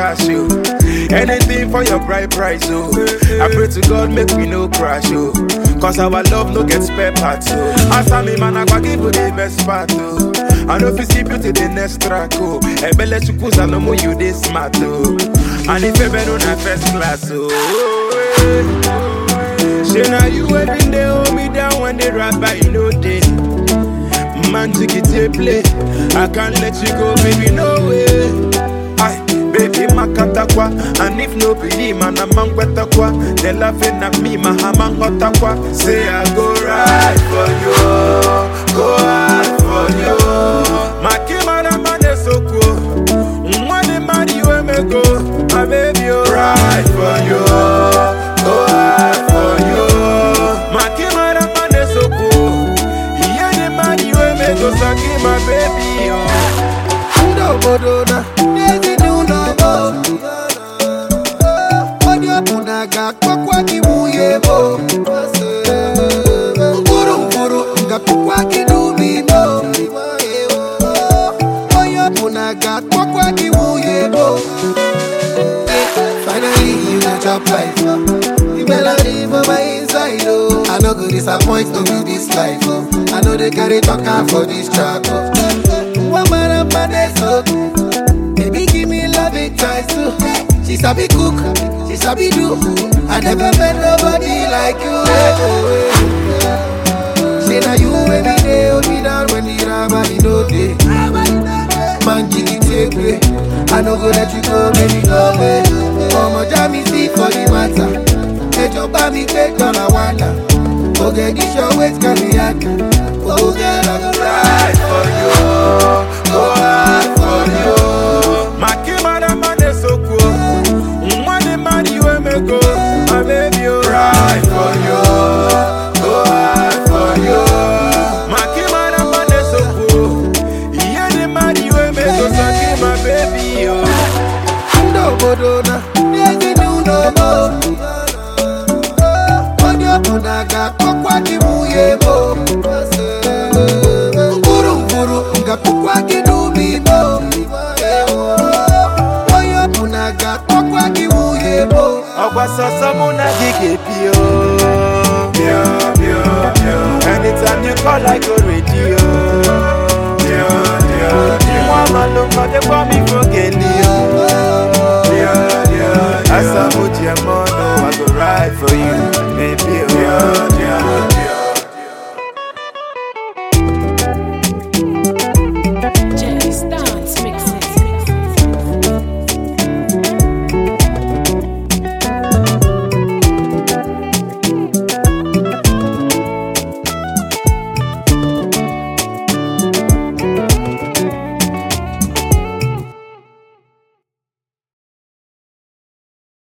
cash, oh. Anything for your bright price, oh. I pray to God make me no crash, oh. Cause our love no get spare parts, oh. Answer me man, I go give you the best part, oh. I know if you see beauty the next track, oh. Ebele chukuza no more you this smart, oh. And if you been on a first class, oh. Say now you every day hold me down when they rap by you know day. Man to get a play, I can't let you go, baby, no way. Aye, baby, makatakwa, and if no believe, man, I'm angwetakwa. They laughing at me, my hamangotakwa. Say I go right for you, go hard for you. My kimara man is so cool. Money, money, you me go, my baby, you right for you, go hard for you. My kimara man is so cool. Yeah, the money, you me go, saki my baby, oh. No, bodona, nezi nuno, odio punaga, kwa kimuye bo. Nguru, nga kwa kidumi bo. Odio punaga, kwa kimuye bo. Finally, you got your life. You melody for my inside, oh. I no go disappoint to be this life, oh. I know they carry talking for this track, oh. One man up on this, oh. Baby, give me love it twice, too. She sabi cook, she sabi do. I never met nobody like you, Say now you every day, hold me down when the drama you know day. Man, jiggy take way. I no go let you go, baby, go away. Mama, jammy see for the matter. Get your baby, take on a wonder. Okay, this your waist can be at. Oh, girl, I go ride for you, go hard for you. My kimara man is so cool. Money, money, you me go, my baby, you ride for you, go hard for you. My kimara man is so cool. Yeah, the money, you me go, saki my baby, yo. No, bodona, nezi nuno, odio punaga, kwa kimuye bo. Nguru, nga kwa kidumi bo. Odio punaga, kwa kimuye bo. Ogwa sasa muna gige pio. Anytime you call I go radio. Mama look at the bomb for Genio. As I put your mono, I go ride for you.